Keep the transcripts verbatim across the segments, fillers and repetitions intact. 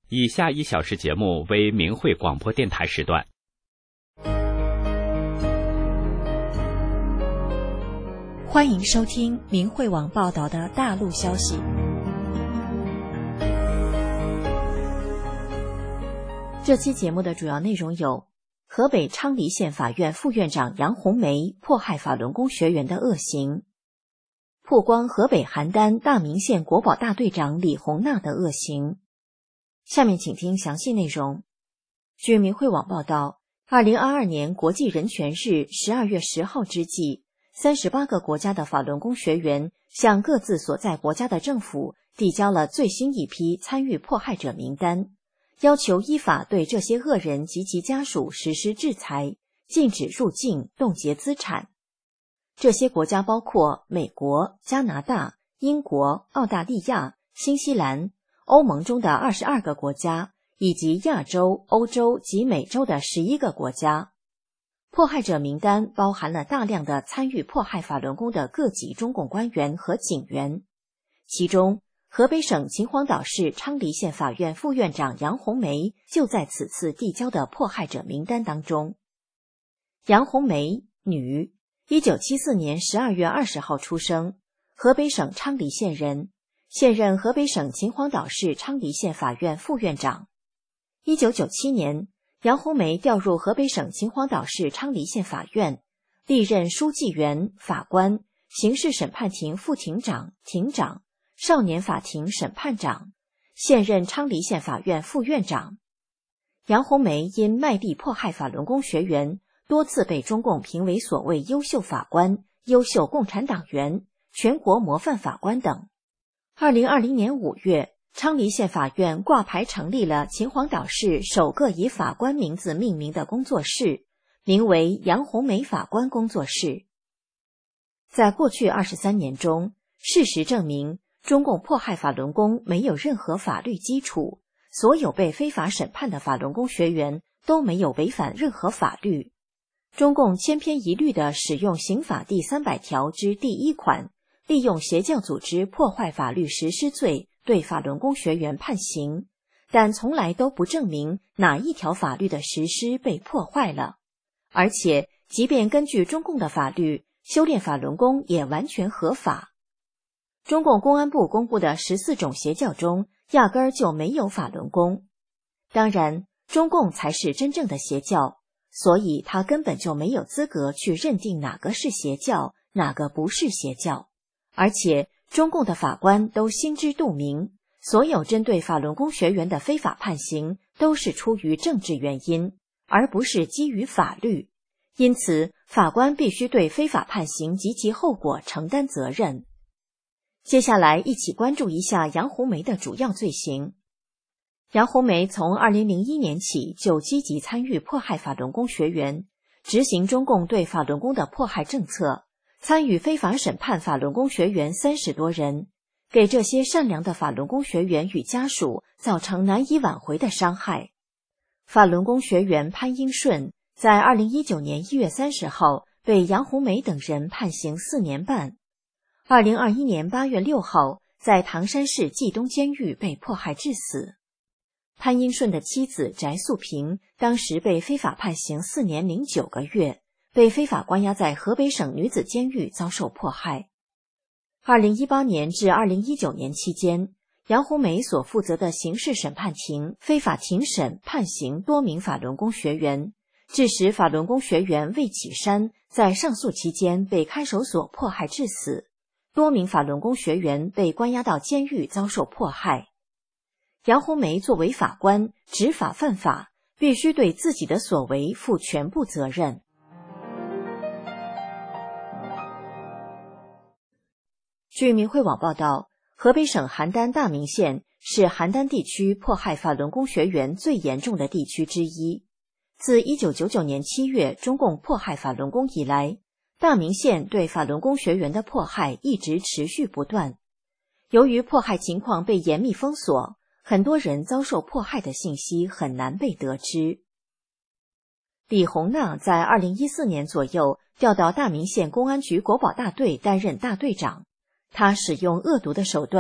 以下一小时节目为明慧广播电台时段。 欢迎收听明慧网报道的大陆消息。这期节目的主要内容有：河北昌黎县法院副院长杨红梅迫害法轮功学员的恶行；曝光河北邯郸大名县国保大队长李红娜的恶行。下面请听详细内容。据明慧网报道，二零二二年国际人权日十二月十号之际，三十八个国家的法轮功学员向各自所在国家的政府递交了最新一批参与迫害者名单，要求依法对这些恶人及其家属实施制裁，禁止入境，冻结资产。这些国家包括美国、加拿大、英国、澳大利亚、新西兰、欧盟中的二十二个国家，以及亚洲、欧洲及美洲的十一个国家。迫害者名单包含了大量的参与迫害法轮功的各级中共官员和警员，其中河北省秦皇岛市昌黎县法院副院长杨红梅就在此次递交的迫害者名单当中。杨红梅，女，一九七四年十二月二十号出生，河北省昌黎县人，现任河北省秦皇岛市昌黎县法院副院长。一九九七年，杨红梅调入河北省秦皇岛市昌黎县法院，历任书记员、法官、刑事审判庭副庭长、庭长、少年法庭审判长，现任昌黎县法院副院长。杨红梅因卖力迫害法轮功学员，多次被中共评为所谓优秀法官、优秀共产党员、全国模范法官等。二零二零年五月，昌黎县法院挂牌成立了秦皇岛市首个以法官名字命名的工作室，名为杨红梅法官工作室。在过去二十三年中，事实证明，中共迫害法轮功没有任何法律基础，所有被非法审判的法轮功学员都没有违反任何法律。中共千篇一律地使用刑法第三百条之第一款，利用邪教组织破坏法律实施罪对法轮功学员判刑，但从来都不证明哪一条法律的实施被破坏了。而且，即便根据中共的法律，修炼法轮功也完全合法。中共公安部公布的十四种邪教中，压根儿就没有法轮功。当然，中共才是真正的邪教，所以他根本就没有资格去认定哪个是邪教，哪个不是邪教。而且，中共的法官都心知肚明，所有针对法轮功学员的非法判刑都是出于政治原因，而不是基于法律。因此，法官必须对非法判刑及其后果承担责任。接下来一起关注一下杨红梅的主要罪行。杨红梅从二零零一年起就积极参与迫害法轮功学员，执行中共对法轮功的迫害政策，参与非法审判法轮功学员三十多人，给这些善良的法轮功学员与家属造成难以挽回的伤害。法轮功学员潘英顺在二零一九年一月三十号被杨红梅等人判刑四年半。二零二一年八月六号，在唐山市冀东监狱被迫害致死。潘英顺的妻子翟素萍当时被非法判刑四年零九个月，被非法关押在河北省女子监狱遭受迫害。二零一八年至二零一九年期间，杨红梅所负责的刑事审判庭非法庭审判刑多名法轮功学员，致使法轮功学员魏启山在上诉期间被看守所迫害致死。多名法轮功学员被关押到监狱遭受迫害。杨红梅作为法官，执法犯法，必须对自己的所为负全部责任。据明慧网报道，河北省邯郸大名县是邯郸地区迫害法轮功学员最严重的地区之一。自一九九九年七月中共迫害法轮功以来，大名县对法轮功学员的迫害一直持续不断。由于迫害情况被严密封锁，很多人遭受迫害的信息很难被得知。李红娜在二零一四年左右调到大名县公安局国保大队担任大队长，她使用恶毒的手段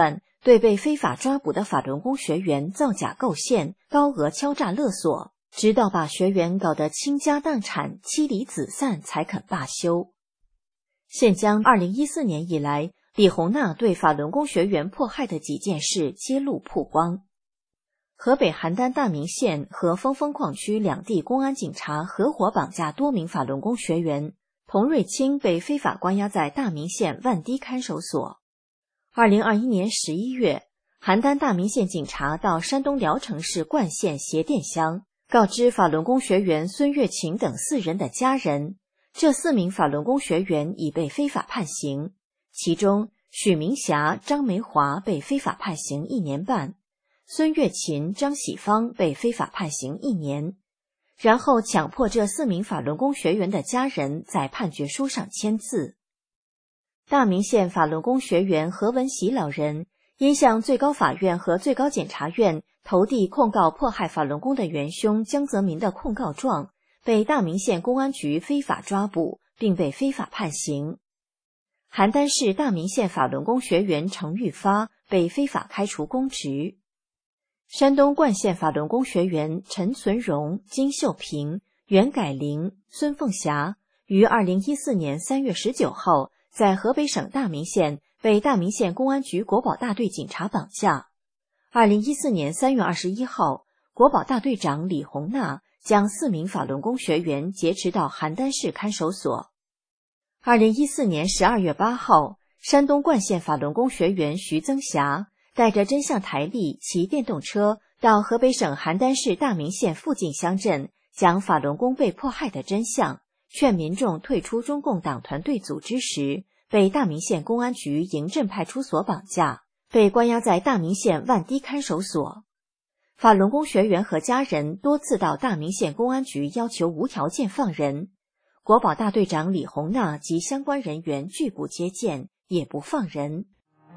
对被非法抓捕的法轮功学员造假构陷，高额敲诈勒索，直到把学员搞得倾家荡产、妻离子散才肯罢休。现将二零一四年以来李洪娜对法轮功学员迫害的几件事揭露曝光。河北邯郸大名县和峰峰矿区两地公安警察合伙绑架多名法轮功学员，童瑞清被非法关押在大名县万堤看守所。二零二一年十一月，邯郸大名县警察到山东聊城市冠县斜店乡，告知法轮功学员孙月琴等四人的家人，这四名法轮功学员已被非法判刑，其中许明霞、张梅华被非法判刑一年半，孙月琴、张喜芳被非法判刑一年，然后强迫这四名法轮功学员的家人在判决书上签字。大名县法轮功学员何文喜老人因向最高法院和最高检察院投递控告迫害法轮功的元凶江泽民的控告状，被大名县公安局非法抓捕，并被非法判刑。邯郸市大名县法轮功学员程玉发被非法开除公职。山东冠县法轮功学员陈存荣、金秀平、袁改玲、孙凤霞于二零一四年三月十九号在河北省大名县被大名县公安局国保大队警察绑架。二零一四年三月二十一号，国保大队长李洪娜将四名法轮功学员劫持到邯郸市看守所。二零一四年十二月八号，山东冠县法轮功学员徐增霞带着真相台历骑电动车到河北省邯郸市大名县附近乡镇，讲法轮功被迫害的真相，劝民众退出中共党团队组织时，被大名县公安局营镇派出所绑架，被关押在大名县万堤看守所。法轮功学员和家人多次到大名县公安局要求无条件放人，国保大队长李洪娜及相关人员拒不接见，也不放人。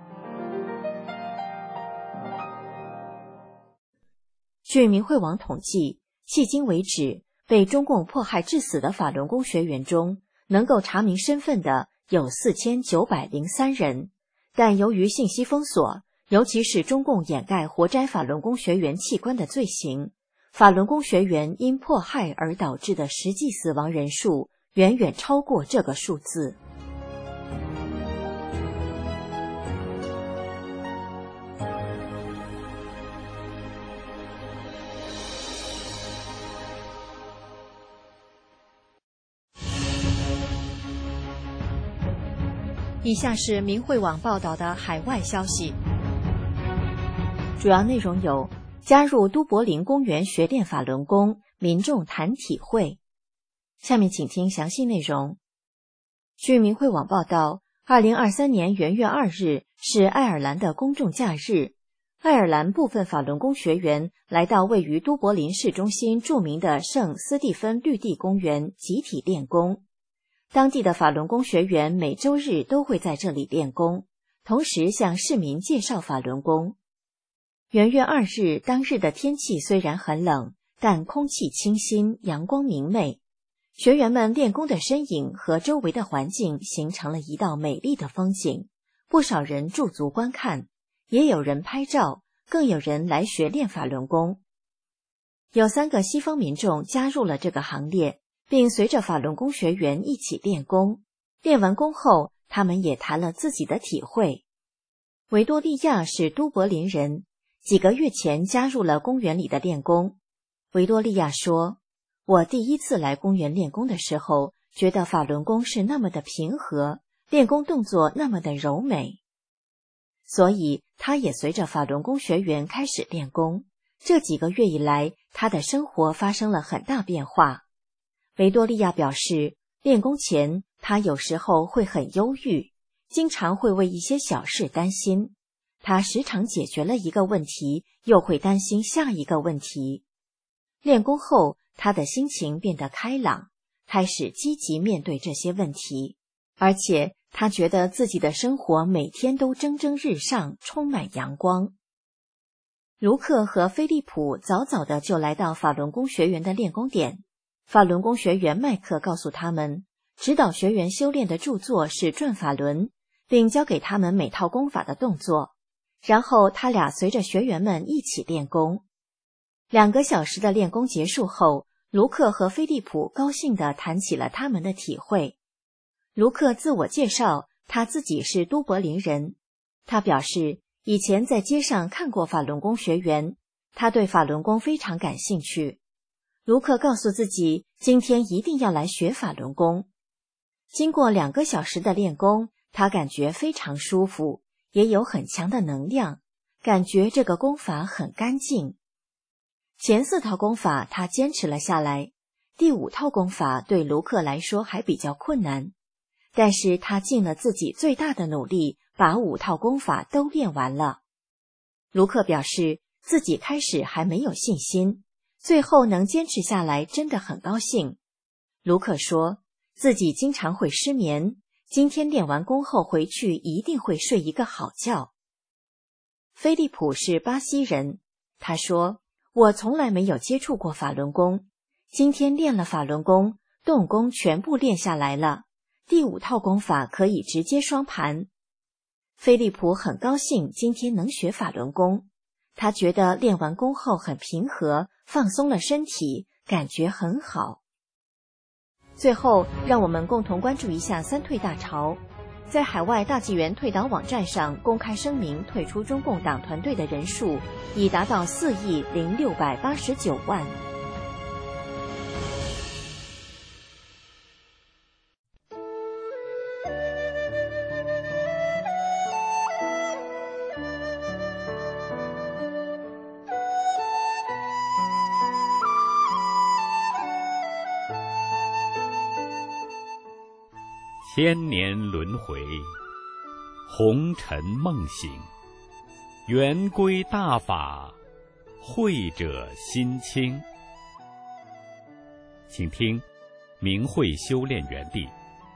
据明慧网统计，迄今为止，被中共迫害致死的法轮功学员中，能够查明身份的有四千九百零三人，但由于信息封锁，尤其是中共掩盖活摘法轮功学员器官的罪行，法轮功学员因迫害而导致的实际死亡人数远远超过这个数字。以下是明慧网报道的海外消息，主要内容有：加入都柏林公园学练法轮功，民众谈体会。下面请听详细内容。据明慧网报道，二零二三年元月二日是爱尔兰的公众假日，爱尔兰部分法轮功学员来到位于都柏林市中心著名的圣斯蒂芬绿地公园集体练功。当地的法轮功学员每周日都会在这里练功，同时向市民介绍法轮功。元月二日当日的天气虽然很冷，但空气清新，阳光明媚。学员们练功的身影和周围的环境形成了一道美丽的风景，不少人驻足观看，也有人拍照，更有人来学练法轮功。有三个西方民众加入了这个行列，并随着法轮功学员一起练功。练完功后，他们也谈了自己的体会。维多利亚是都柏林人，几个月前加入了公园里的练功。维多利亚说，我第一次来公园练功的时候，觉得法轮功是那么的平和，练功动作那么的柔美。所以他也随着法轮功学员开始练功。这几个月以来，他的生活发生了很大变化。维多利亚表示，练功前他有时候会很忧郁，经常会为一些小事担心。他时常解决了一个问题，又会担心下一个问题。练功后，他的心情变得开朗，开始积极面对这些问题，而且他觉得自己的生活每天都蒸蒸日上，充满阳光。卢克和菲利普早早的就来到法轮功学员的练功点。法轮功学员麦克告诉他们，指导学员修炼的著作是转法轮，并教给他们每套功法的动作。 然后他俩随着学员们一起练功。两个小时的练功结束后，卢克和菲利普高兴地谈起了他们的体会。卢克自我介绍，他自己是都柏林人。他表示以前在街上看过法轮功学员，他对法轮功非常感兴趣。卢克告诉自己，今天一定要来学法轮功。经过两个小时的练功，他感觉非常舒服，也有很强的能量，感觉这个功法很干净。前四套功法他坚持了下来，第五套功法对卢克来说还比较困难，但是他尽了自己最大的努力，把五套功法都练完了。卢克表示自己开始还没有信心，最后能坚持下来真的很高兴。卢克说自己经常会失眠，今天练完功后回去一定会睡一个好觉。菲利普是巴西人，他说我从来没有接触过法轮功，今天练了法轮功，动功全部练下来了，第五套功法可以直接双盘。菲利普很高兴今天能学法轮功，他觉得练完功后很平和，放松了身体，感觉很好。最后，让我们共同关注一下三退大潮。在海外大纪元退党网站上公开声明退出中共党团队的人数已达到四亿零六百八十九万。 千年轮回，红尘梦醒，圆规大法，慧者心清。请听明慧修炼园地。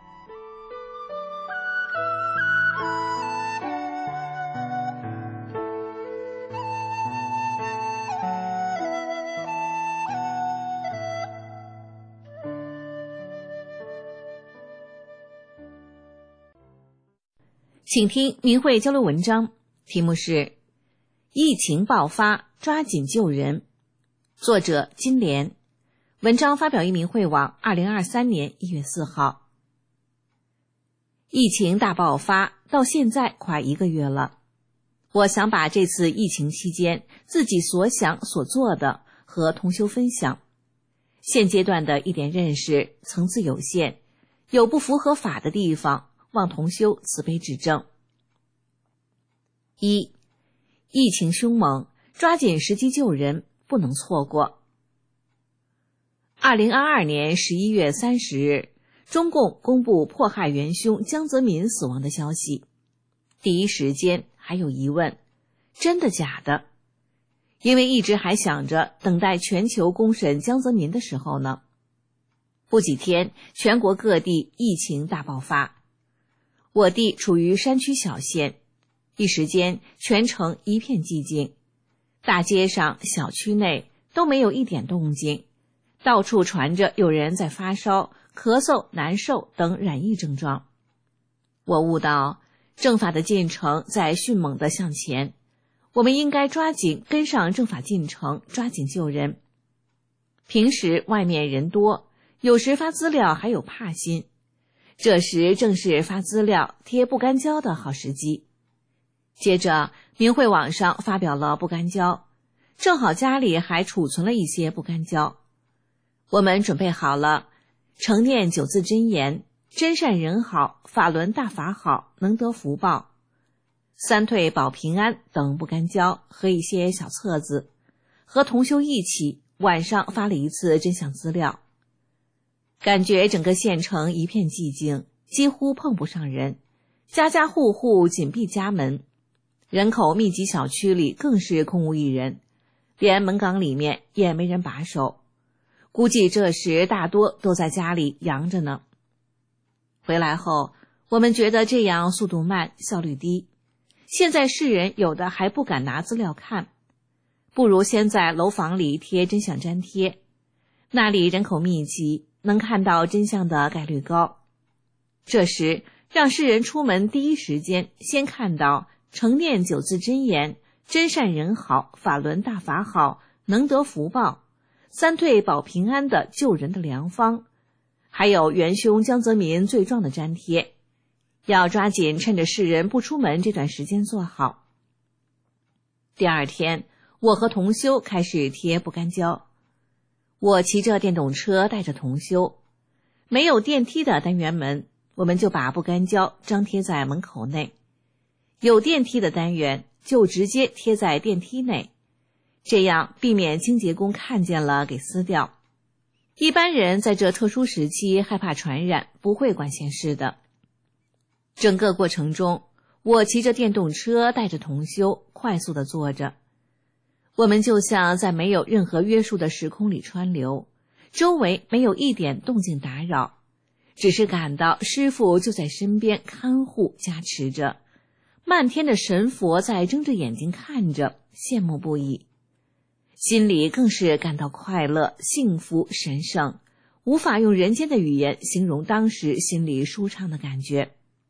请听明慧交流文章，题目是疫情爆发，抓紧救人，作者金莲。文章发表于明慧网二零二三年一月四号。疫情大爆发到现在快一个月了，我想把这次疫情期间自己所想所做的和同修分享。现阶段的一点认识层次有限，有不符合法的地方，望同修慈悲指正。一、疫情凶猛，抓紧时机救人，不能错过。二零二二年十一月三十日，中共公布迫害元凶江泽民死亡的消息。第一时间还有疑问，真的假的？因为一直还想着等待全球公审江泽民的时候呢。不几天，全国各地疫情大爆发。我地处于山区小县，一时间全城一片寂静，大街上小区内都没有一点动静，到处传着有人在发烧、咳嗽、难受等染疫症状。我悟到政法的进程在迅猛地向前，我们应该抓紧跟上政法进程，抓紧救人。平时外面人多，有时发资料还有怕心，这时正是发资料贴不干胶的好时机。接着明慧网上发表了不干胶，正好家里还储存了一些不干胶。我们准备好了承念九字真言，真善人好，法轮大法好，能得福报，三退保平安等不干胶和一些小册子，和同修一起晚上发了一次真相资料。感觉整个县城一片寂静，几乎碰不上人，家家户户紧闭家门，人口密集小区里更是空无一人，连门岗里面也没人把守，估计这时大多都在家里养着呢。回来后，我们觉得这样速度慢，效率低。现在世人有的还不敢拿资料看，不如先在楼房里贴真相粘贴，那里人口密集，能看到真相的概率高。这时让世人出门第一时间先看到常念九字真言，真善人好，法轮大法好，能得福报，三退保平安的救人的良方，还有元凶江泽民罪状的粘贴，要抓紧趁着世人不出门这段时间做好。第二天，我和同修开始贴不干胶。我骑着电动车带着同修，没有电梯的单元门，我们就把不干胶张贴在门口内，有电梯的单元就直接贴在电梯内，这样避免清洁工看见了给撕掉。一般人在这特殊时期害怕传染，不会管闲事的。整个过程中，我骑着电动车带着同修快速地坐着，我们就像在没有任何约束的时空里川流，周围没有一点动静打扰，只是感到师父就在身边看护加持着，漫天的神佛在睁着眼睛看着，羡慕不已，心里更是感到快乐、幸福、神圣，无法用人间的语言形容当时心里舒畅的感觉。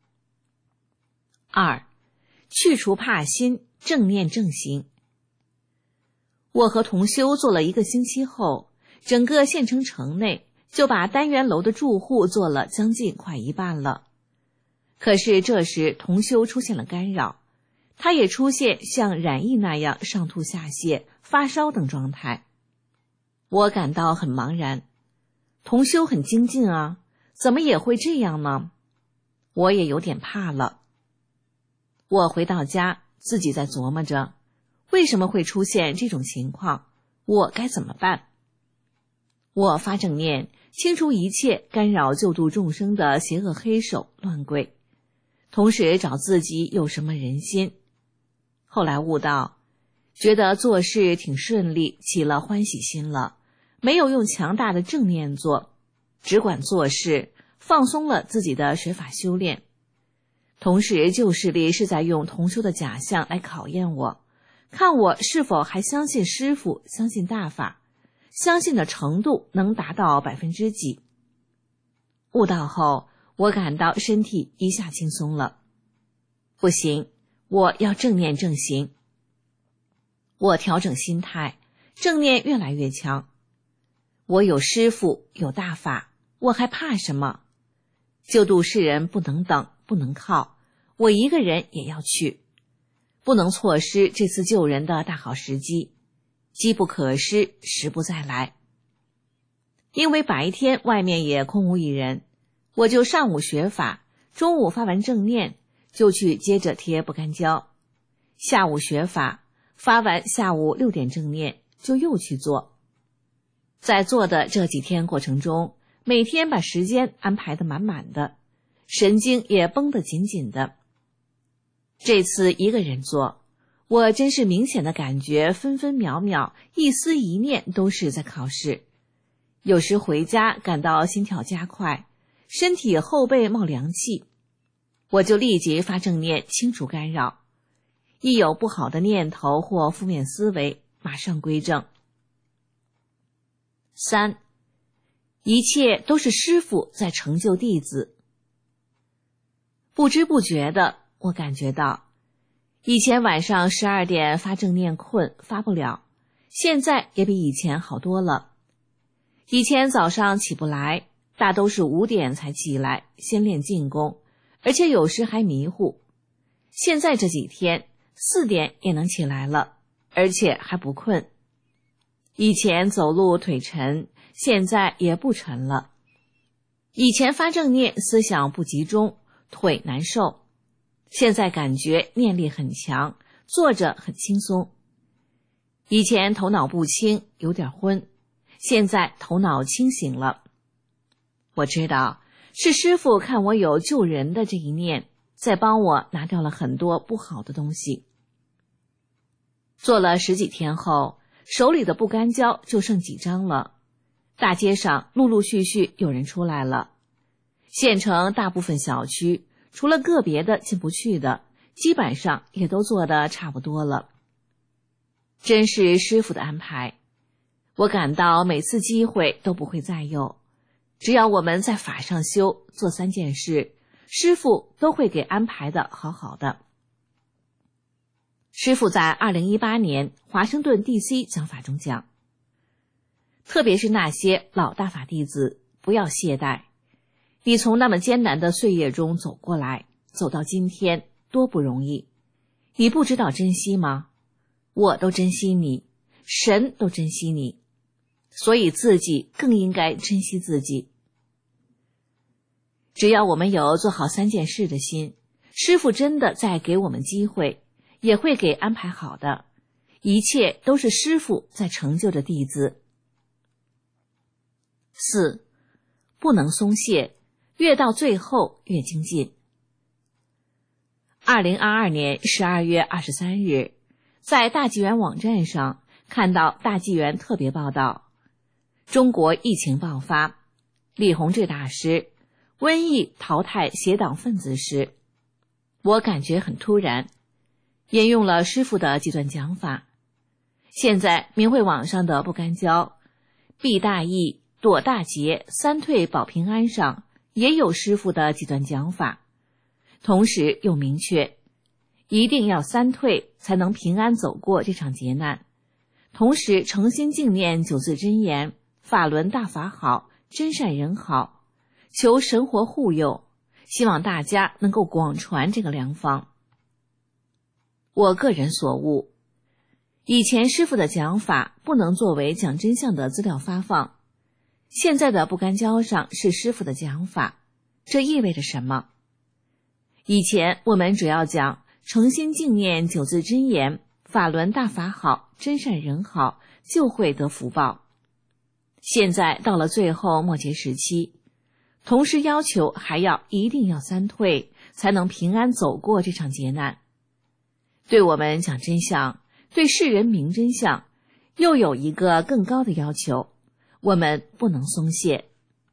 二，去除怕心，正念正行。我和同修做了一个星期后，整个县城城内就把单元楼的住户做了将近快一半了。可是这时同修出现了干扰，他也出现像染疫那样上吐下泻、发烧等状态。我感到很茫然，同修很精进啊，怎么也会这样呢？我也有点怕了。我回到家，自己在琢磨着，为什么会出现这种情况？我该怎么办？我发正念，清除一切干扰救度众生的邪恶黑手乱贵，同时找自己有什么人心。后来悟到，觉得做事挺顺利，起了欢喜心了，没有用强大的正念做，只管做事，放松了自己的学法修炼。同时旧势力是在用同修的假象来考验我，看我是否还相信师父，相信大法，相信的程度能达到百分之几。悟道后，我感到身体一下轻松了。不行，我要正念正行。我调整心态，正念越来越强。我有师父，有大法，我还怕什么？救度世人不能等，不能靠，我一个人也要去，不能错失这次救人的大好时机，机不可失，时不再来。因为白天外面也空无一人，我就上午学法，中午发完正念就去接着贴不干胶，下午学法，发完下午六点正念就又去做。在做的这几天过程中，每天把时间安排得满满的，神经也绷得紧紧的。这次一个人做，我真是明显的感觉分分秒秒，一丝一念都是在考试。有时回家感到心跳加快，身体后背冒凉气，我就立即发正念清除干扰，一有不好的念头或负面思维，马上归正。三，一切都是师父在成就弟子。不知不觉的，我感觉到以前晚上十二点发正念困发不了，现在也比以前好多了。以前早上起不来，大都是五点才起来，先练静功，而且有时还迷糊。现在这几天四点也能起来了，而且还不困。以前走路腿沉，现在也不沉了。以前发正念思想不集中，腿难受，现在感觉念力很强，坐着很轻松。以前头脑不清，有点昏，现在头脑清醒了。我知道是师父看我有救人的这一念，在帮我拿掉了很多不好的东西。做了十几天后，手里的不干胶就剩几张了，大街上陆陆续续有人出来了。县城大部分小区除了个别的进不去的，基本上也都做得差不多了。真是师父的安排，我感到每次机会都不会再有，只要我们在法上修，做三件事，师父都会给安排的好好的。 师父在二零一八年华盛顿 D C 讲法中讲，特别是那些老大法弟子，不要懈怠。你从那么艰难的岁月中走过来，走到今天，多不容易。你不知道珍惜吗？我都珍惜你，神都珍惜你，所以自己更应该珍惜自己。只要我们有做好三件事的心，师父真的在给我们机会，也会给安排好的，一切都是师父在成就着弟子。四，不能松懈，越到最后越精进。二零二二年十二月二十三日，在大纪元网站上看到大纪元特别报道，中国疫情爆发，李洪志大师瘟疫淘汰邪党分子时，我感觉很突然，引用了师父的几段讲法。现在明慧网上的不干胶、避大疫、躲大劫、三退保平安上也有师父的几段讲法，同时又明确一定要三退才能平安走过这场劫难，同时诚心敬念九字真言，法轮大法好，真善人好，求神活护佑，希望大家能够广传这个良方。我个人所悟，以前师父的讲法不能作为讲真相的资料发放，现在的不干胶上是师父的讲法，这意味着什么？以前我们只要讲诚心敬念九字真言，法轮大法好，真善人好，就会得福报。现在到了最后末节时期，同时要求还要一定要三退，才能平安走过这场劫难。对我们讲真相，对世人明真相，又有一个更高的要求，我们不能松懈。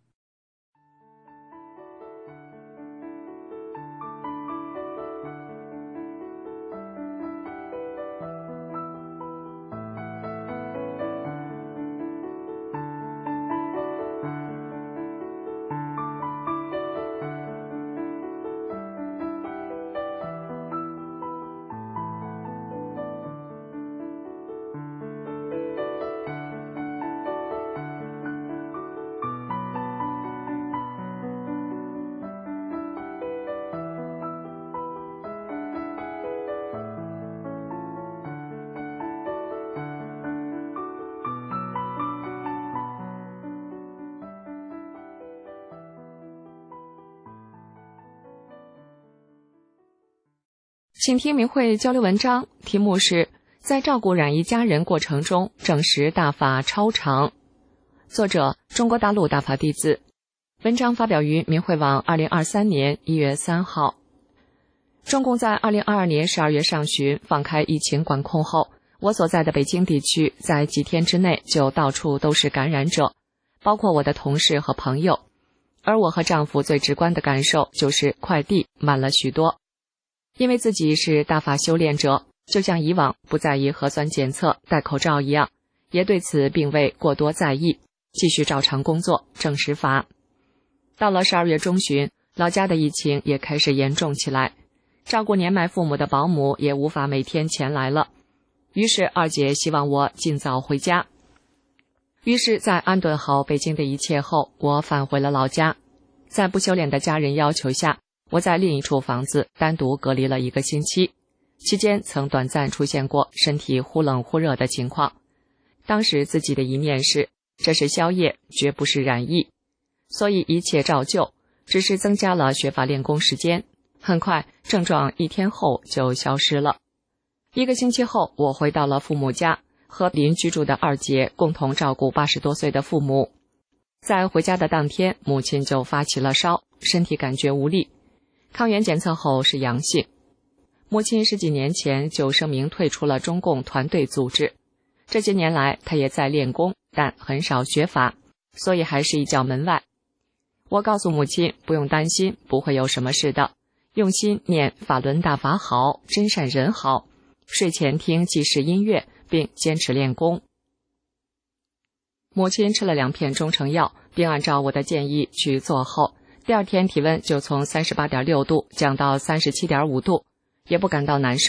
请听明慧交流文章，题目是在照顾染疫家人过程中证实大法超常，作者中国大陆大法弟子。文章发表于明慧网二零二三年一月三号。中共在二零二二年十二月上旬放开疫情管控后，我所在的北京地区在几天之内就到处都是感染者，包括我的同事和朋友。而我和丈夫最直观的感受就是快递慢了许多。因为自己是大法修炼者，就像以往不在意核酸检测、戴口罩一样，也对此并未过多在意，继续照常工作，证实法。到了十二月中旬，老家的疫情也开始严重起来，照顾年迈父母的保姆也无法每天前来了。于是二姐希望我尽早回家。于是在安顿好北京的一切后，我返回了老家。在不修炼的家人要求下，我在另一处房子单独隔离了一个星期，期间曾短暂出现过身体忽冷忽热的情况。当时自己的一念是，这是宵夜，绝不是染疫，所以一切照旧，只是增加了学法练功时间。很快症状一天后就消失了。一个星期后，我回到了父母家，和邻居住的二姐共同照顾八十多岁的父母。在回家的当天，母亲就发起了烧，身体感觉无力，抗原检测后是阳性。母亲十几年前就声明退出了中共团队组织，这些年来她也在练功，但很少学法，所以还是一觉门外。我告诉母亲不用担心，不会有什么事的，用心念法轮大法好，真善人好，睡前听济世音乐，并坚持练功。母亲吃了两片中成药，并按照我的建议去做后，第二天体温就从 三十八点六度降到 三十七点五度，也不感到难受。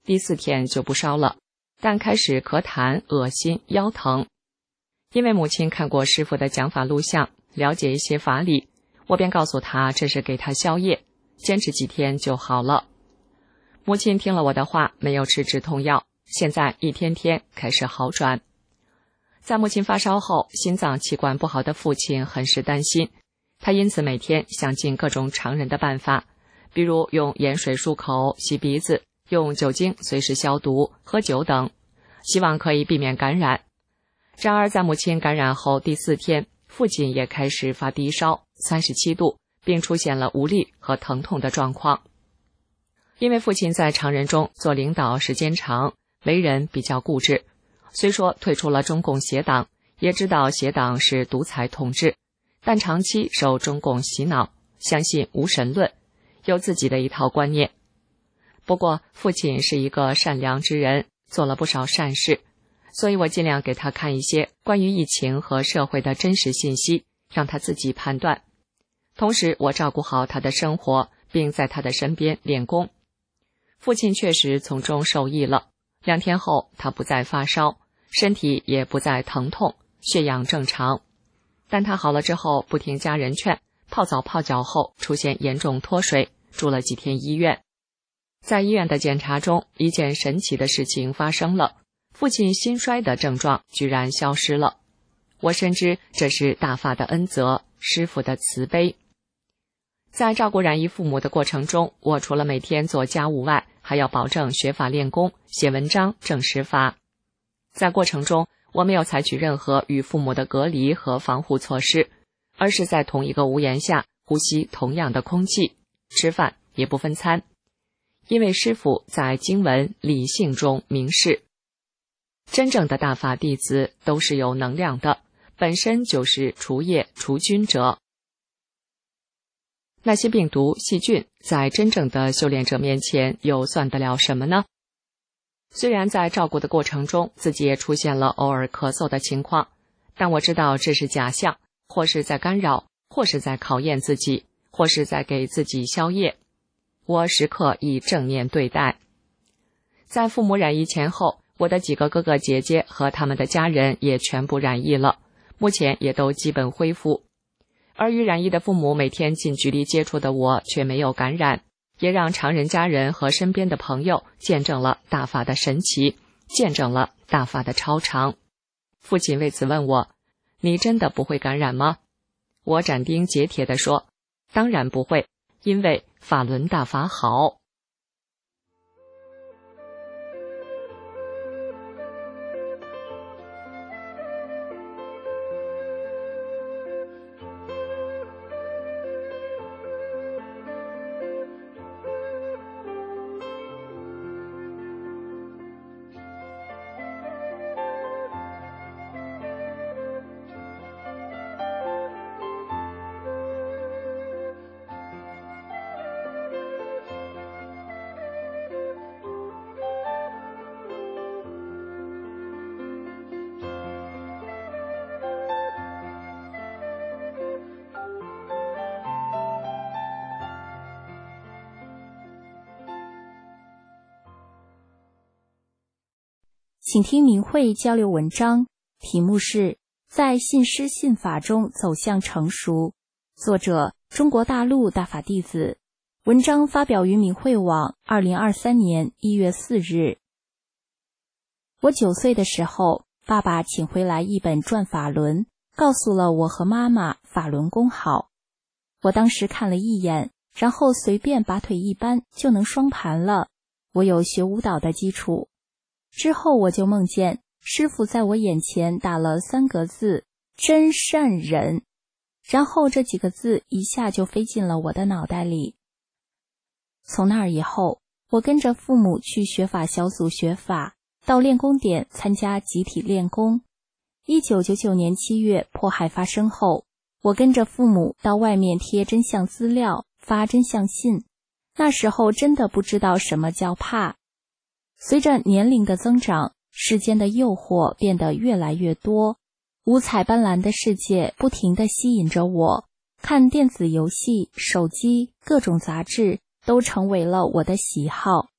第四天就不烧了，但开始咳痰、恶心、腰疼。因为母亲看过师父的讲法录像，了解一些法理，我便告诉她这是给她消业，坚持几天就好了。母亲听了我的话，没有吃止痛药，现在一天天开始好转。在母亲发烧后，心脏气管不好的父亲很是担心，他因此每天想尽各种常人的办法，比如用盐水漱口、洗鼻子，用酒精随时消毒、喝酒等，希望可以避免感染。然而在母亲感染后第四天，父亲也开始发低烧，三十七度，并出现了无力和疼痛的状况。因为父亲在常人中做领导时间长，为人比较固执，虽说退出了中共协党，也知道协党是独裁统治，但长期受中共洗脑，相信无神论，有自己的一套观念。不过父亲是一个善良之人，做了不少善事，所以我尽量给他看一些关于疫情和社会的真实信息，让他自己判断。同时我照顾好他的生活，并在他的身边练功。父亲确实从中受益了，两天后他不再发烧，身体也不再疼痛，血氧正常。但他好了之后不听家人劝，泡澡泡脚后出现严重脱水，住了几天医院。在医院的检查中，一件神奇的事情发生了，父亲心衰的症状居然消失了。我深知这是大法的恩泽，师父的慈悲。在照顾染疫父母的过程中，我除了每天做家务外，还要保证学法练功，写文章证实法。在过程中，我没有采取任何与父母的隔离和防护措施，而是在同一个屋檐下呼吸同样的空气，吃饭也不分餐。因为师父在经文理性中明示，真正的大法弟子都是有能量的，本身就是除业除菌者。那些病毒细菌在真正的修炼者面前又算得了什么呢？虽然在照顾的过程中自己也出现了偶尔咳嗽的情况，但我知道这是假象，或是在干扰，或是在考验自己，或是在给自己消业。我时刻以正念对待。在父母染疫前后，我的几个哥哥姐姐和他们的家人也全部染疫了，目前也都基本恢复。而与染疫的父母每天近距离接触的我却没有感染，也让常人家人和身边的朋友见证了大法的神奇，见证了大法的超常。父亲为此问我，你真的不会感染吗？我斩钉截铁地说，当然不会，因为法轮大法好。 请听明慧交流文章，题目是在信师信法中走向成熟，作者中国大陆大法弟子，文章发表于明慧网二零二三年一月四日。我九岁的时候，爸爸请回来一本转法轮，告诉了我和妈妈法轮功好。我当时看了一眼，然后随便把腿一扳就能双盘了。我有学舞蹈的基础。之后我就梦见师父在我眼前打了三个字，真善人，然后这几个字一下就飞进了我的脑袋里。从那儿以后，我跟着父母去学法小组学法，到练功点参加集体练功。一九九九年七月迫害发生后，我跟着父母到外面贴真相资料，发真相信。那时候真的不知道什么叫怕。随着年龄的增长，世间的诱惑变得越来越多，五彩斑斓的世界不停地吸引着我，看电子游戏、手机、各种杂志都成为了我的喜好。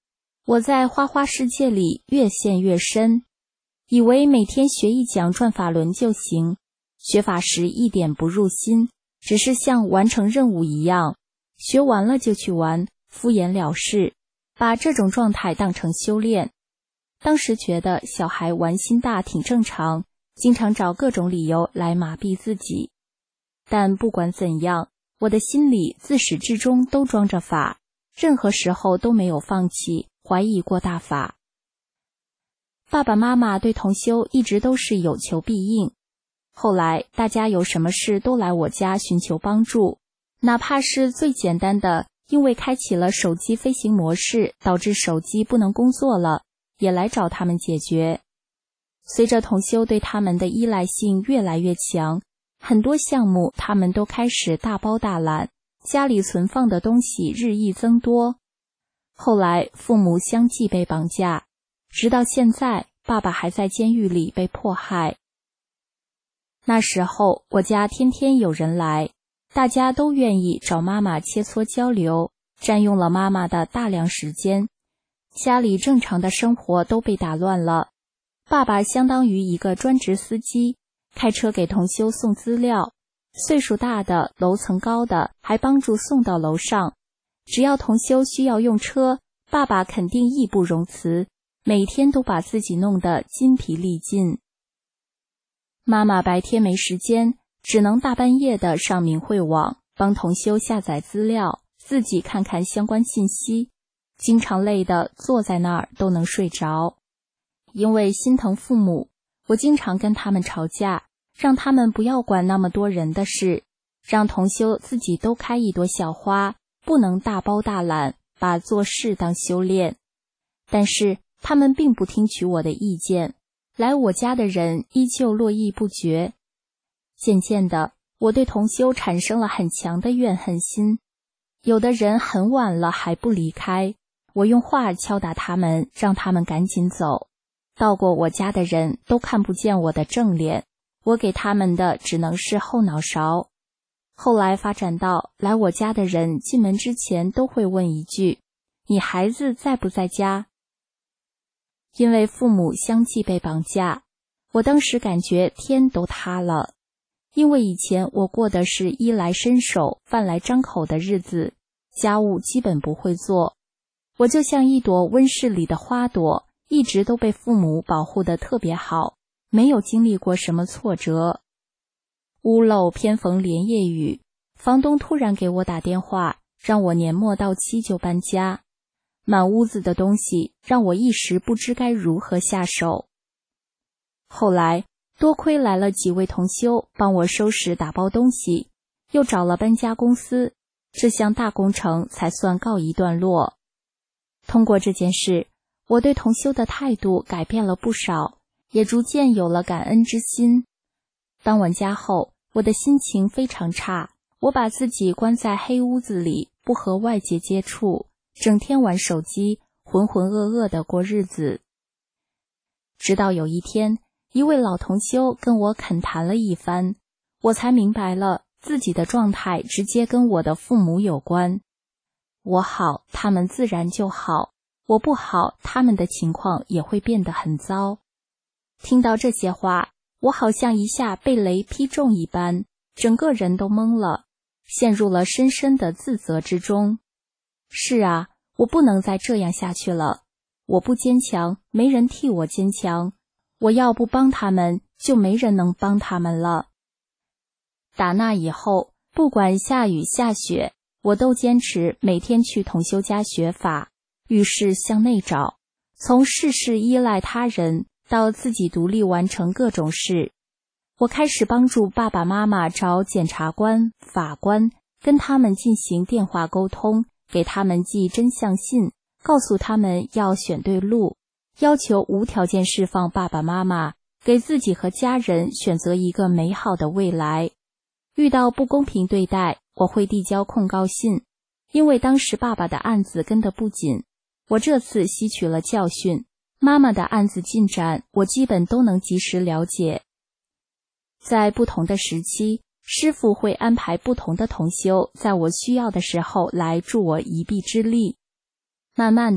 我在花花世界里越陷越深，以为每天学一讲转法轮就行，学法时一点不入心，只是像完成任务一样，学完了就去玩，敷衍了事，把这种状态当成修炼。当时觉得小孩玩心大挺正常，经常找各种理由来麻痹自己。但不管怎样，我的心里自始至终都装着法，任何时候都没有放弃，怀疑过大法。爸爸妈妈对同修一直都是有求必应，后来大家有什么事都来我家寻求帮助，哪怕是最简单的，因为开启了手机飞行模式，导致手机不能工作了，也来找他们解决。随着同修对他们的依赖性越来越强，很多项目他们都开始大包大揽，家里存放的东西日益增多。后来父母相继被绑架，直到现在爸爸还在监狱里被迫害。那时候我家天天有人来，大家都愿意找妈妈切磋交流，占用了妈妈的大量时间，家里正常的生活都被打乱了。爸爸相当于一个专职司机，开车给同修送资料，岁数大的、楼层高的还帮助送到楼上。只要同修需要用车，爸爸肯定义不容辞，每天都把自己弄得筋疲力尽。妈妈白天没时间，只能大半夜的上明慧网，帮同修下载资料，自己看看相关信息，经常累得坐在那儿都能睡着。因为心疼父母，我经常跟他们吵架，让他们不要管那么多人的事，让同修自己都开一朵小花，不能大包大揽，把做事当修炼。但是他们并不听取我的意见，来我家的人依旧络绎不绝。渐渐的，我对同修产生了很强的怨恨心。有的人很晚了还不离开，我用话敲打他们，让他们赶紧走。到过我家的人都看不见我的正脸，我给他们的只能是后脑勺。后来发展到来我家的人进门之前都会问一句：你孩子在不在家？因为父母相继被绑架，我当时感觉天都塌了。因为以前我过的是衣来伸手饭来张口的日子，家务基本不会做，我就像一朵温室里的花朵，一直都被父母保护得特别好，没有经历过什么挫折。屋漏偏逢连夜雨，房东突然给我打电话，让我年末到期就搬家。满屋子的东西让我一时不知该如何下手。后来多亏来了几位同修帮我收拾打包东西，又找了搬家公司，这项大工程才算告一段落。通过这件事，我对同修的态度改变了不少，也逐渐有了感恩之心。搬完家后，我的心情非常差，我把自己关在黑屋子里，不和外界接触，整天玩手机，浑浑噩噩地过日子。直到有一天，一位老同修跟我恳谈了一番，我才明白了自己的状态直接跟我的父母有关。我好，他们自然就好；我不好，他们的情况也会变得很糟。听到这些话，我好像一下被雷劈中一般，整个人都懵了，陷入了深深的自责之中。是啊，我不能再这样下去了。我不坚强，没人替我坚强。我要不帮他们，就没人能帮他们了。打那以后，不管下雨下雪，我都坚持每天去同修家学法，遇事向内找，从事事依赖他人到自己独立完成各种事。我开始帮助爸爸妈妈找检察官、法官，跟他们进行电话沟通，给他们寄真相信，告诉他们要选对路，要求无条件释放爸爸妈妈，给自己和家人选择一个美好的未来。遇到不公平对待，我会递交控告信，因为当时爸爸的案子跟得不紧，我这次吸取了教训，妈妈的案子进展我基本都能及时了解。在不同的时期，师父会安排不同的同修在我需要的时候来助我一臂之力。慢慢的，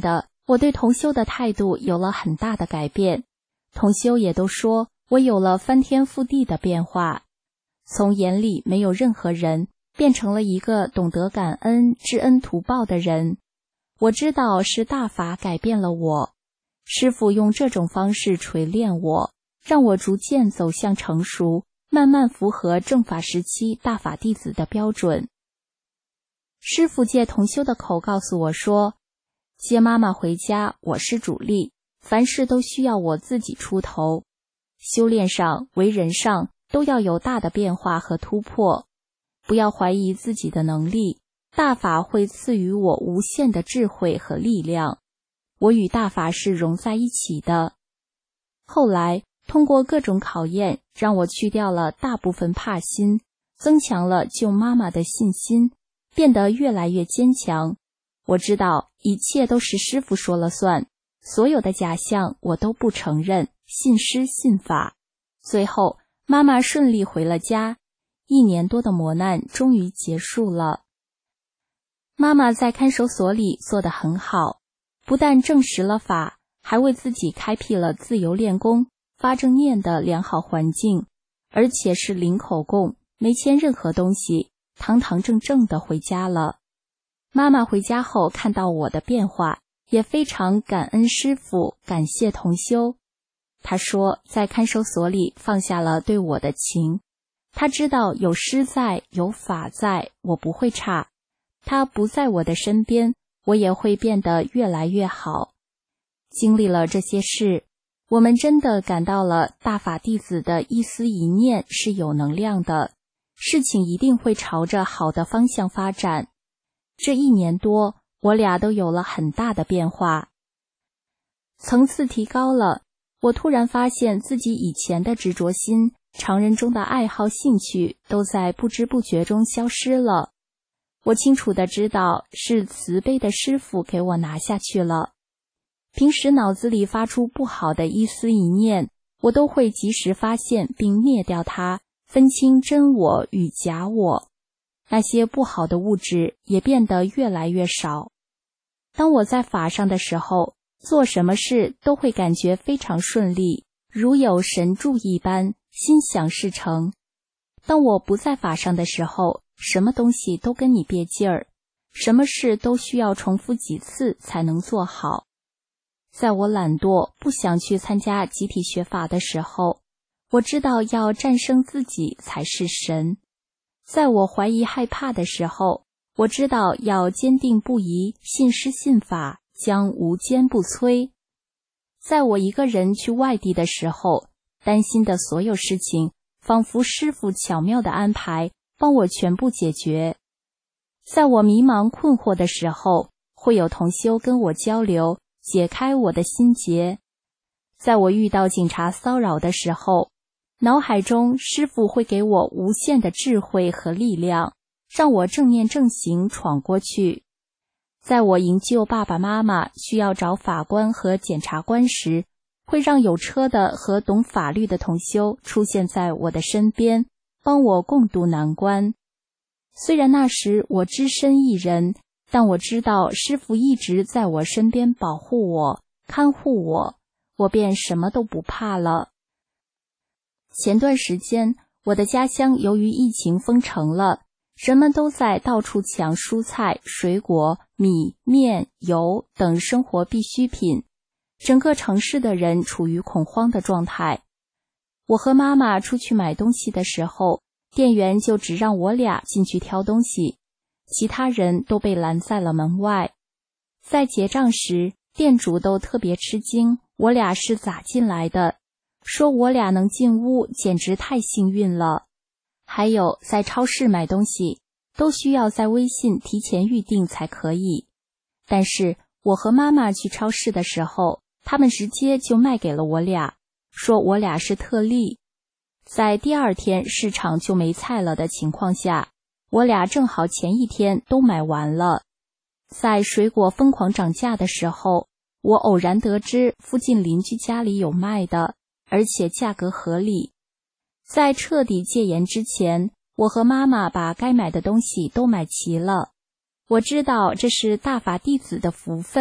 我对同修的态度有了很大的改变，同修也都说我有了翻天覆地的变化，从眼里没有任何人，变成了一个懂得感恩、知恩图报的人。我知道是大法改变了我，师父用这种方式锤炼我，让我逐渐走向成熟，慢慢符合正法时期大法弟子的标准。师父借同修的口告诉我说，接妈妈回家我是主力，凡事都需要我自己出头，修炼上、为人上都要有大的变化和突破，不要怀疑自己的能力，大法会赐予我无限的智慧和力量，我与大法是融在一起的。后来通过各种考验，让我去掉了大部分怕心，增强了救妈妈的信心，变得越来越坚强。我知道一切都是师父说了算，所有的假象我都不承认，信师信法。最后妈妈顺利回了家，一年多的磨难终于结束了。妈妈在看守所里做得很好，不但证实了法，还为自己开辟了自由练功、发正念的良好环境，而且是零口供，没签任何东西，堂堂正正地回家了。妈妈回家后看到我的变化，也非常感恩师父，感谢同修。她说在看守所里放下了对我的情，她知道有师在，有法在，我不会差。她不在我的身边，我也会变得越来越好。经历了这些事，我们真的感到了大法弟子的一思一念是有能量的，事情一定会朝着好的方向发展。这一年多，我俩都有了很大的变化，层次提高了。我突然发现自己以前的执着心、常人中的爱好兴趣都在不知不觉中消失了。我清楚地知道是慈悲的师父给我拿下去了。平时脑子里发出不好的一思一念，我都会及时发现并灭掉它，分清真我与假我。那些不好的物质也变得越来越少。当我在法上的时候，做什么事都会感觉非常顺利，如有神助一般，心想事成。当我不在法上的时候，什么东西都跟你别劲儿，什么事都需要重复几次才能做好。在我懒惰不想去参加集体学法的时候，我知道要战胜自己才是神。在我怀疑害怕的时候，我知道要坚定不移，信师信法，将无坚不摧。在我一个人去外地的时候，担心的所有事情，仿佛师父巧妙的安排，帮我全部解决。在我迷茫困惑的时候，会有同修跟我交流，解开我的心结。在我遇到警察骚扰的时候，脑海中师父会给我无限的智慧和力量，让我正念正行闯过去。在我营救爸爸妈妈需要找法官和检察官时，会让有车的和懂法律的同修出现在我的身边，帮我共度难关。虽然那时我只身一人，但我知道师父一直在我身边保护我、看护我，我便什么都不怕了。前段时间，我的家乡由于疫情封城了，人们都在到处抢蔬菜、水果、米、面、油等生活必需品，整个城市的人处于恐慌的状态。我和妈妈出去买东西的时候，店员就只让我俩进去挑东西，其他人都被拦在了门外。在结账时，店主都特别吃惊，我俩是咋进来的，说我俩能进屋简直太幸运了。还有在超市买东西，都需要在微信提前预订才可以。但是我和妈妈去超市的时候，他们直接就卖给了我俩，说我俩是特例。在第二天市场就没菜了的情况下，我俩正好前一天都买完了。在水果疯狂涨价的时候，我偶然得知附近邻居家里有卖的，而且价格合理。在彻底戒严之前，我和妈妈把该买的东西都买齐了。我知道这是大法弟子的福分，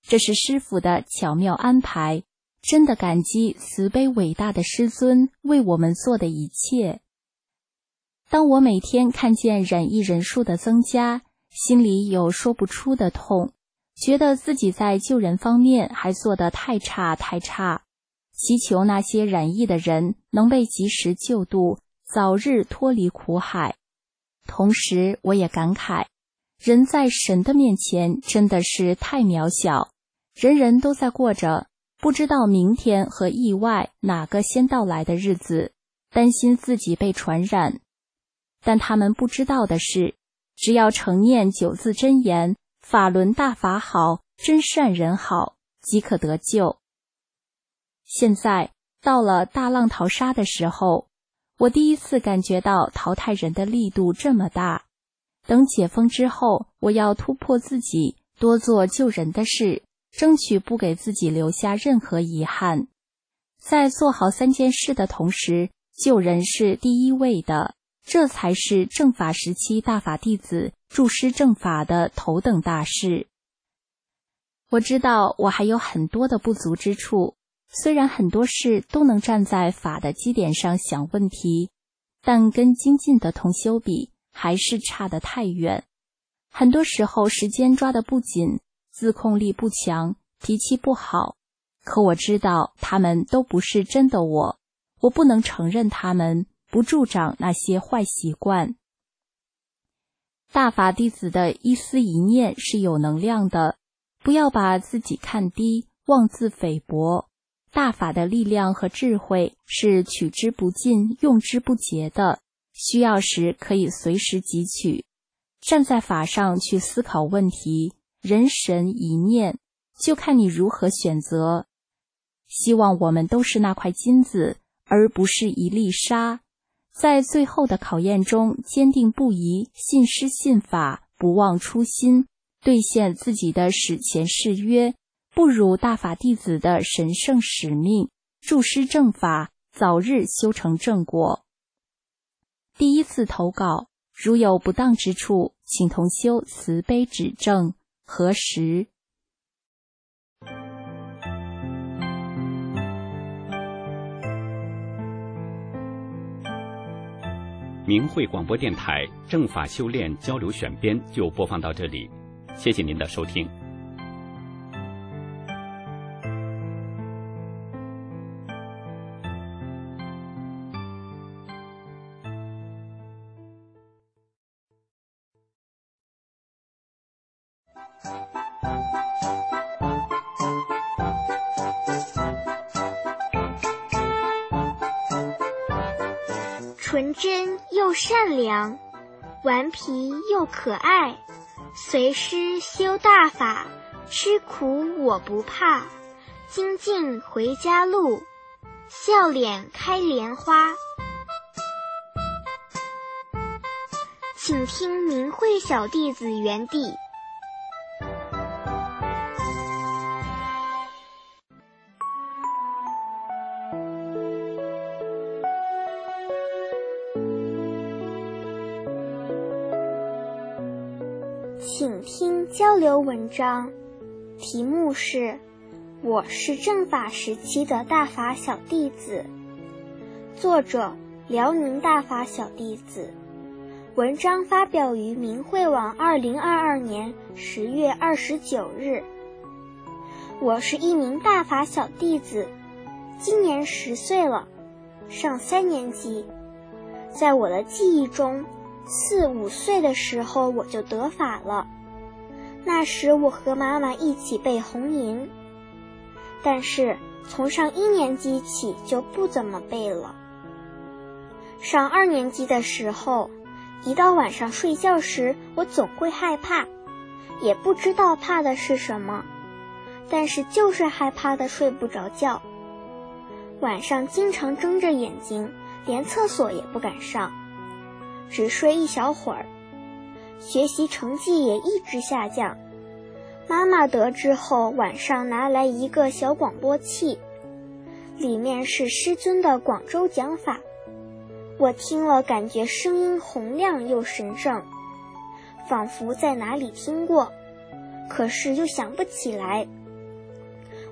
这是师父的巧妙安排，真的感激慈悲伟大的师尊为我们做的一切。当我每天看见染疫人数的增加，心里有说不出的痛，觉得自己在救人方面还做得太差太差，祈求那些染疫的人能被及时救度，早日脱离苦海。同时我也感慨，人在神的面前真的是太渺小，人人都在过着不知道明天和意外哪个先到来的日子，担心自己被传染。但他们不知道的是，只要承念九字真言，法轮大法好，真善人好，即可得救。现在到了大浪淘沙的时候，我第一次感觉到淘汰人的力度这么大。等解封之后，我要突破自己，多做救人的事，争取不给自己留下任何遗憾。在做好三件事的同时，救人是第一位的，这才是正法时期大法弟子助师正法的头等大事。我知道我还有很多的不足之处，虽然很多事都能站在法的基点上想问题，但跟精进的同修比，还是差得太远。很多时候时间抓得不紧，自控力不强，脾气不好。可我知道他们都不是真的我，我不能承认他们，不助长那些坏习惯。大法弟子的一思一念是有能量的，不要把自己看低，妄自菲薄。大法的力量和智慧是取之不尽，用之不竭的，需要时可以随时汲取。站在法上去思考问题，人神一念，就看你如何选择。希望我们都是那块金子，而不是一粒沙，在最后的考验中坚定不移，信师信法，不忘初心，兑现自己的史前誓约，不辱大法弟子的神圣使命，助师正法，早日修成正果。第一次投稿，如有不当之处，请同修慈悲指正，核实。 明慧广播电台正法修炼交流选编就播放到这里，谢谢您的收听。 纯真又善良，顽皮又可爱，随师修大法，吃苦我不怕，精进回家路，笑脸开莲花。请听明慧小弟子园地。请听交流文章，题目是我是正法时期的大法小弟子，作者辽宁大法小弟子，文章发表于明慧网二零二二年十月二十九日。我是一名大法小弟子，今年十岁了，上三年级。在我的记忆中，四五岁的时候我就得法了，那时我和妈妈一起背红吟，但是从上一年级起就不怎么背了。上二年级的时候，一到晚上睡觉时，我总会害怕，也不知道怕的是什么，但是就是害怕的睡不着觉。晚上经常睁着眼睛，连厕所也不敢上，只睡一小会儿，学习成绩也一直下降。妈妈得知后，晚上拿来一个小广播器，里面是师尊的广州讲法，我听了感觉声音洪亮又神圣，仿佛在哪里听过，可是又想不起来。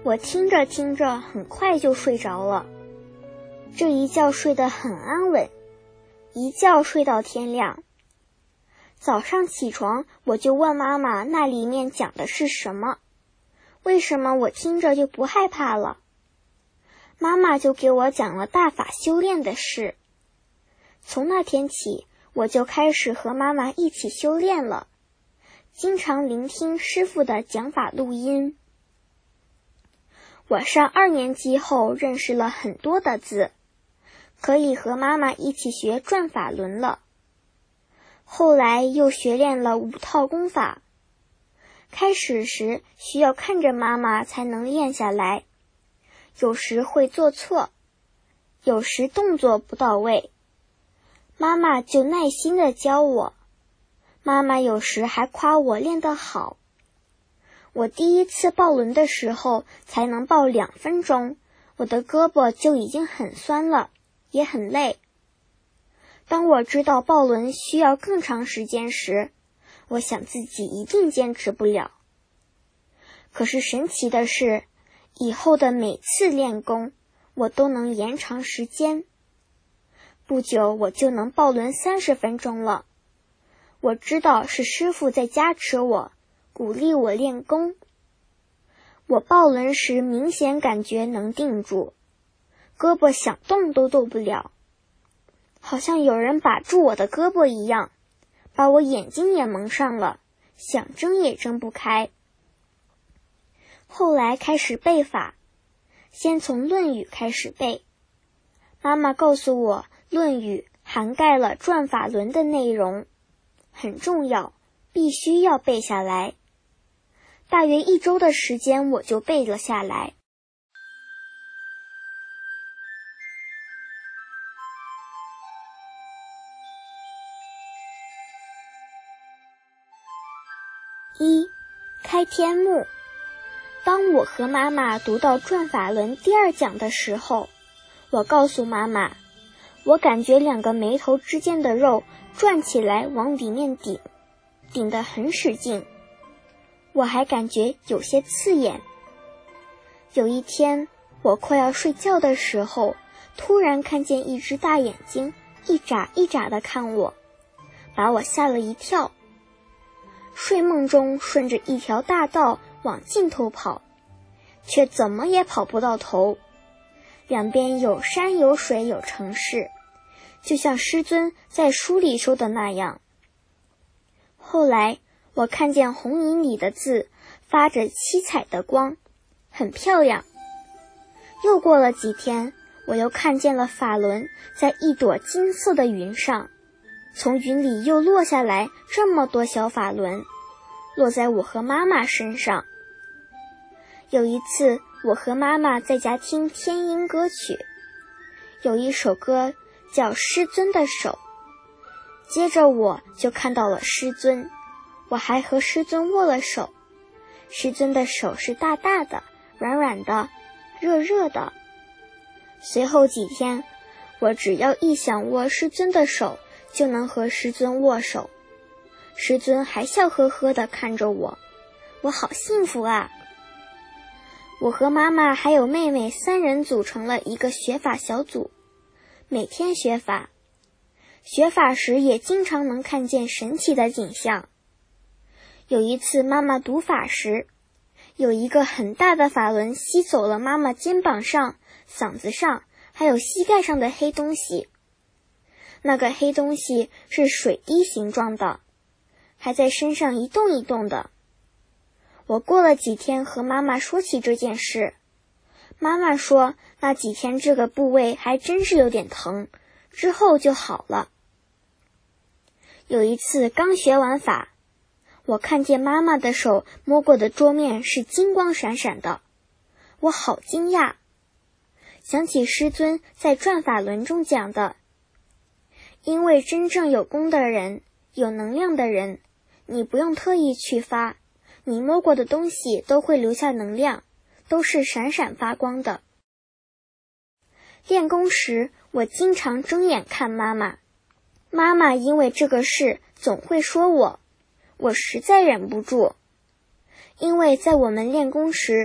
我听着听着很快就睡着了。这一觉睡得很安稳，一觉睡到天亮。早上起床，我就问妈妈那里面讲的是什么，为什么我听着就不害怕了？妈妈就给我讲了大法修炼的事。从那天起，我就开始和妈妈一起修炼了，经常聆听师父的讲法录音。我上二年级后认识了很多的字，可以和妈妈一起学转法轮了。后来又学练了五套功法，开始时需要看着妈妈才能练下来，有时会做错，有时动作不到位，妈妈就耐心地教我。妈妈有时还夸我练得好。我第一次抱轮的时候才能抱两分钟，我的胳膊就已经很酸了，也很累。当我知道抱轮需要更长时间时，我想自己一定坚持不了。可是神奇的是，以后的每次练功，我都能延长时间。不久我就能抱轮三十分钟了。我知道是师父在加持我，鼓励我练功。我抱轮时明显感觉能定住，胳膊想动都动不了，好像有人把住我的胳膊一样，把我眼睛也蒙上了，想睁也睁不开。后来开始背法，先从《论语》开始背。妈妈告诉我，《论语》涵盖了转法轮的内容，很重要，必须要背下来。大约一周的时间我就背了下来。一、开篇目。当我和妈妈读到转法轮第二讲的时候，我告诉妈妈，我感觉两个眉头之间的肉转起来往里面顶，顶得很使劲，我还感觉有些刺眼。有一天，我快要睡觉的时候，突然看见一只大眼睛一眨一眨地看我，把我吓了一跳。睡梦中顺着一条大道往尽头跑，却怎么也跑不到头，两边有山有水有城市，就像师尊在书里说的那样。后来我看见红影里的字发着七彩的光，很漂亮。又过了几天，我又看见了法轮在一朵金色的云上，从云里又落下来这么多小法轮，落在我和妈妈身上。有一次，我和妈妈在家听天音歌曲，有一首歌叫《师尊的手》，接着我就看到了师尊，我还和师尊握了手。师尊的手是大大的、软软的、热热的。随后几天，我只要一想握师尊的手，就能和师尊握手。师尊还笑呵呵地看着我，我好幸福啊！我和妈妈还有妹妹三人组成了一个学法小组，每天学法。学法时也经常能看见神奇的景象。有一次妈妈读法时，有一个很大的法轮吸走了妈妈肩膀上、嗓子上还有膝盖上的黑东西。那个黑东西是水滴形状的，还在身上一动一动的。我过了几天和妈妈说起这件事，妈妈说那几天这个部位还真是有点疼，之后就好了。有一次刚学完法，我看见妈妈的手摸过的桌面是金光闪闪的，我好惊讶。想起师尊在转法轮中讲的，因为真正有功的人，有能量的人，你不用特意去发，你摸过的东西都会留下能量，都是闪闪发光的。练功时，我经常睁眼看妈妈，妈妈因为这个事总会说我，我实在忍不住。因为在我们练功时，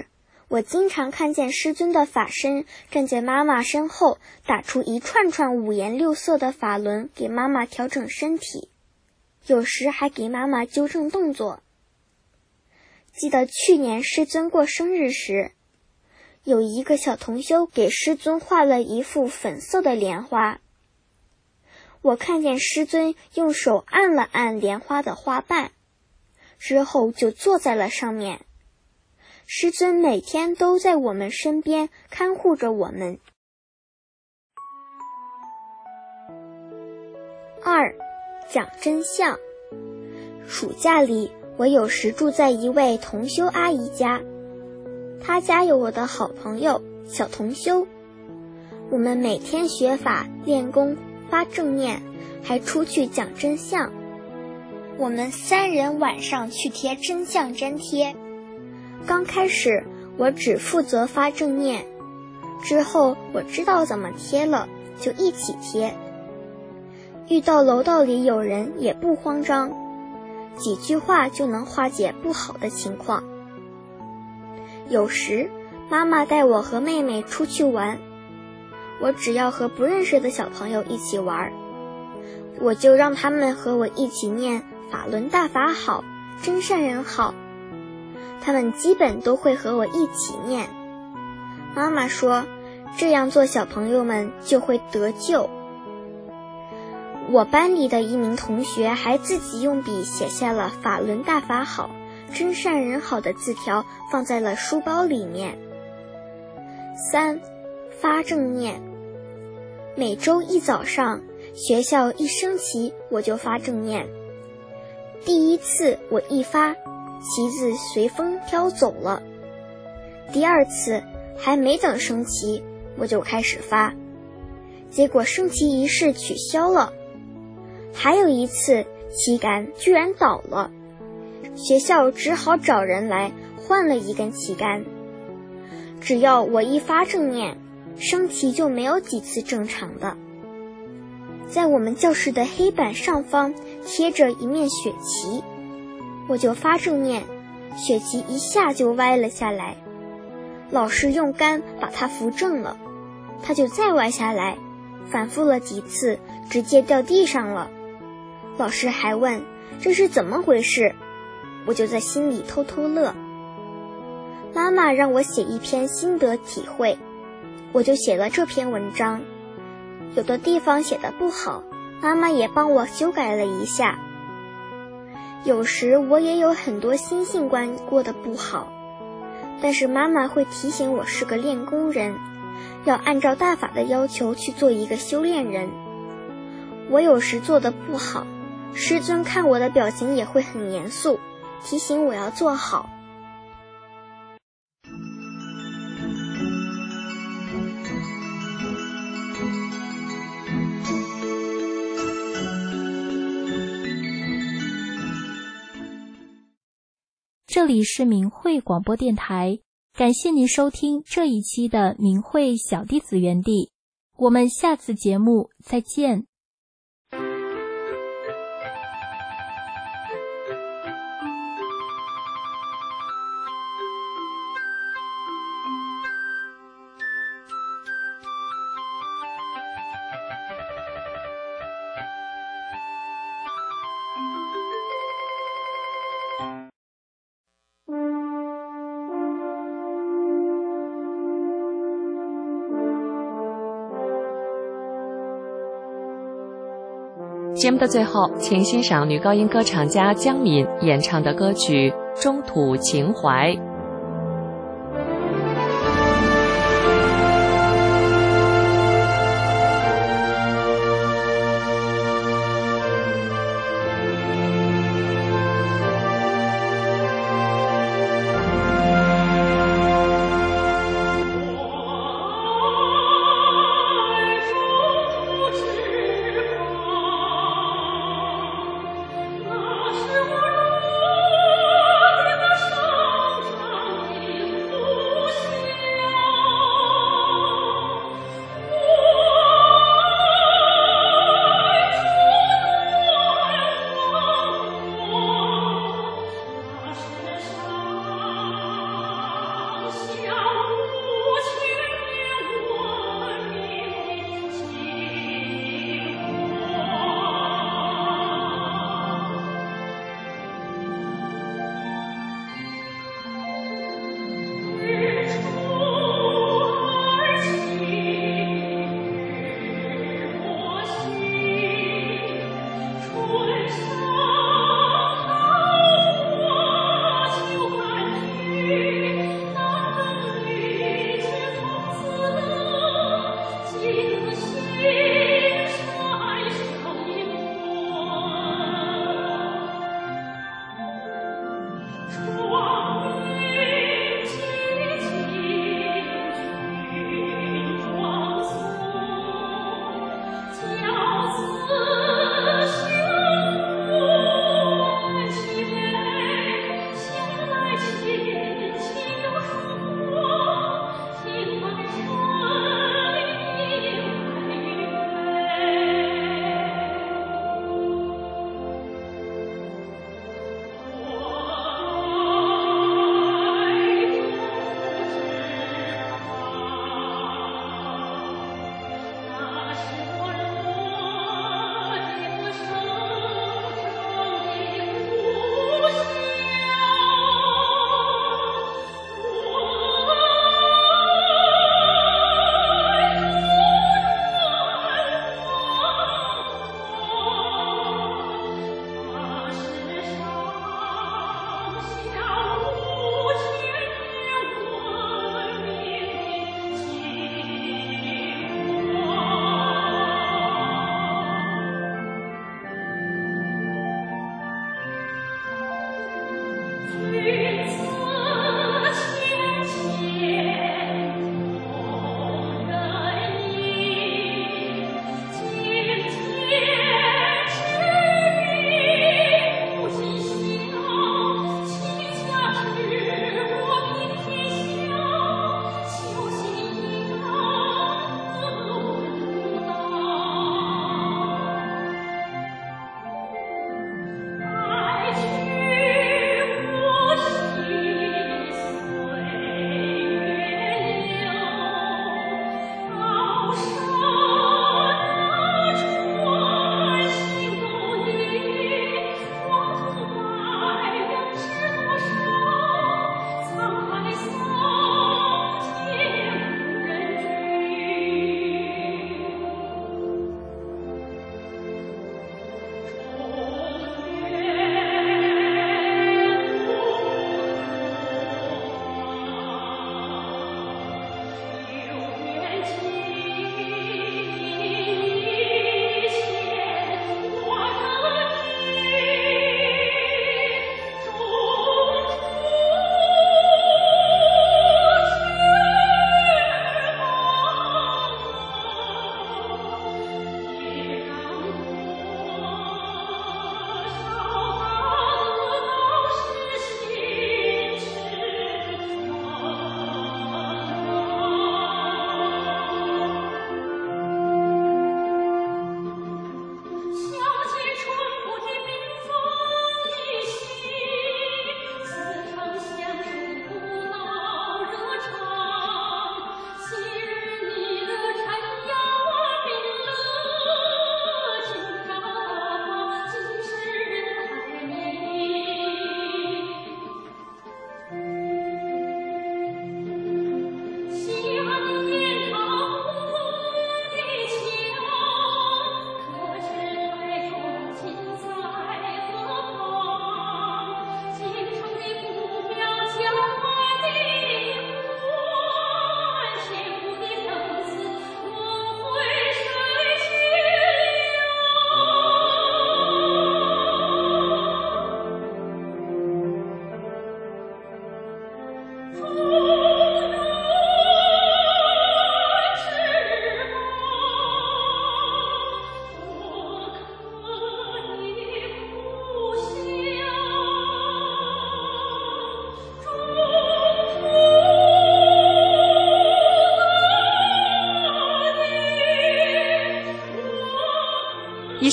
我经常看见师尊的法身站在妈妈身后，打出一串串五颜六色的法轮，给妈妈调整身体，有时还给妈妈纠正动作。记得去年师尊过生日时，有一个小同修给师尊画了一幅粉色的莲花。我看见师尊用手按了按莲花的花瓣，之后就坐在了上面。师尊每天都在我们身边看护着我们。二，讲真相。暑假里，我有时住在一位同修阿姨家，她家有我的好朋友小同修，我们每天学法、练功、发正念，还出去讲真相。我们三人晚上去贴真相粘贴。刚开始我只负责发正念，之后我知道怎么贴了，就一起贴。遇到楼道里有人也不慌张，几句话就能化解不好的情况。有时妈妈带我和妹妹出去玩，我只要和不认识的小朋友一起玩，我就让他们和我一起念法轮大法好，真善人好。他们基本都会和我一起念。妈妈说，这样做小朋友们就会得救。我班里的一名同学还自己用笔写下了法轮大法好，真善人好的字条，放在了书包里面。三，发正念。每周一早上，学校一升旗我就发正念。第一次我一发，旗子随风飘走了。第二次还没等升旗，我就开始发，结果升旗仪式取消了。还有一次旗杆居然倒了，学校只好找人来换了一根旗杆。只要我一发正念，升旗就没有几次正常的。在我们教室的黑板上方贴着一面雪旗，我就发正念，雪旗一下就歪了下来，老师用杆把它扶正了，它就再歪下来，反复了几次，直接掉地上了。老师还问这是怎么回事，我就在心里偷偷乐。妈妈让我写一篇心得体会，我就写了这篇文章。有的地方写得不好，妈妈也帮我修改了一下。有时我也有很多心性关过得不好，但是妈妈会提醒我是个练功人，要按照大法的要求去做一个修炼人。我有时做得不好，师尊看我的表情也会很严肃，提醒我要做好。 这里是明慧广播电台，感谢您收听这一期的明慧小弟子园地，我们下次节目再见。 节目的最后，请欣赏女高音歌唱家江敏演唱的歌曲《中土情怀》。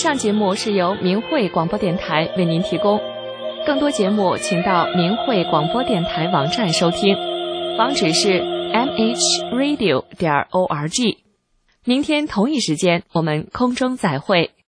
上节目是由明慧广播电台为您提供，更多节目请到明慧广播电台网站收听，网址是 m h radio 点 org。明天同一时间我们空中再会。